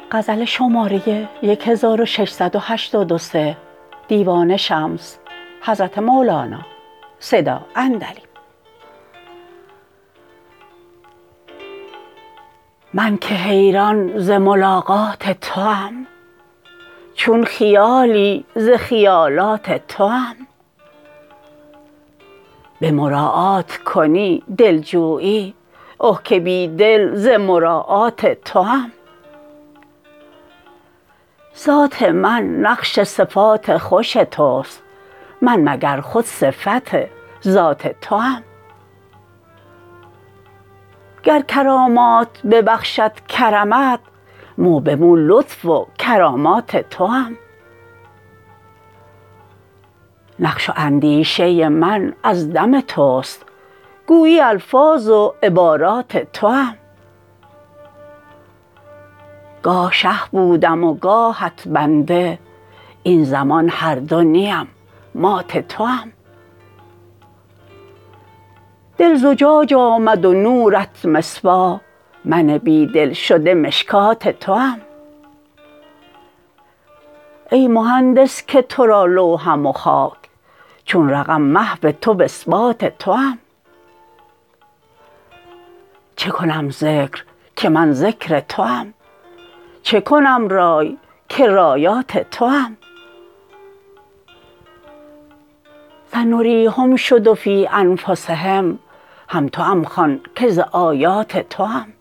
غزل شماره 1683 دیوان شمس حضرت مولانا صدا اندلی. من که حیران ز ملاقات توام، چون خیالی ز خیالات توام. به مراعات کنی دلجویی، اه که بی دل ز مراعات توام. ذات من نقش صفات خوش توست، من مگر خود صفت ذات توام. گر کرامات ببخشد کرمت، مو به مو لطف و کرامات توام. نقش و اندیشه من از دم توست، گویی الفاظ و عبارات توام. گاه شه بودم و گاهت بنده، این زمان هر دو نیم مات توام. دل زجاج آمد و نورت مصباح، من بی دل شده مشکات توام. ای مهندس که تو را لوحم و خاک، چون رقم محو تو باثبات توام. چه کنم ذکر که من ذکر توام، چه کنم رای که رایات توام. سنریهم شد و فی انفسهم، هم توام خوان که ز آیات توام.